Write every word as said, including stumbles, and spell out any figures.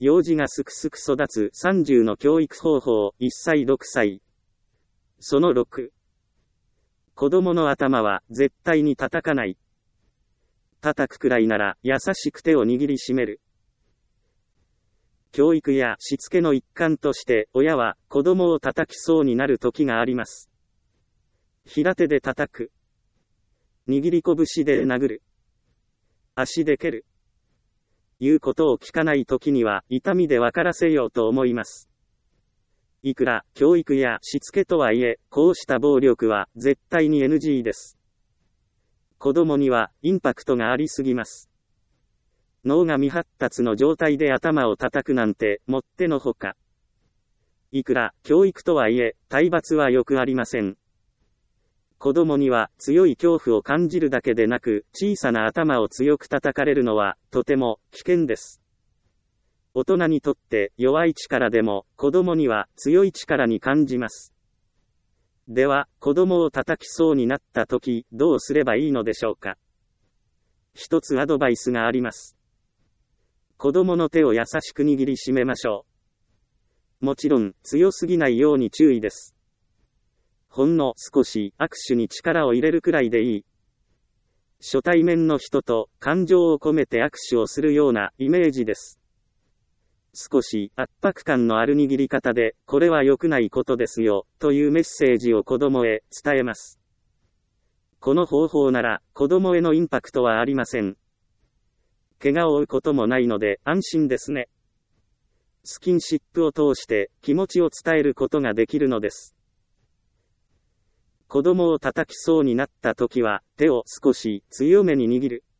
幼児がすくすく育つさんじゅうの教育方法、いっさいろくさい。そのろく。子供の頭は絶対に叩かない。叩くくらいなら優しく手を握りしめる。教育やしつけの一環として親は子供を叩きそうになる時があります。平手で叩く。握り拳で殴る。足で蹴る。言うことを聞かない時には痛みで分からせようと思います。いくら教育やしつけとはいえ、こうした暴力は絶対に エヌジー です。子供にはインパクトがありすぎます。脳が未発達の状態で頭を叩くなんてもってのほか。いくら教育とはいえ、体罰はよくありません。子供には強い恐怖を感じるだけでなく、小さな頭を強く叩かれるのはとても危険です。大人にとって弱い力でも子供には強い力に感じます。では、子供を叩きそうになったとき、どうすればいいのでしょうか。一つアドバイスがあります。子供の手を優しく握りしめましょう。もちろん、強すぎないように注意です。ほんの少し握手に力を入れるくらいでいい。初対面の人と感情を込めて握手をするようなイメージです。少し圧迫感のある握り方で、これは良くないことですよ、というメッセージを子供へ伝えます。この方法なら、子供へのインパクトはありません。怪我を負うこともないので安心ですね。スキンシップを通して気持ちを伝えることができるのです。子供を叩きそうになったときは、手を少し強めに握る。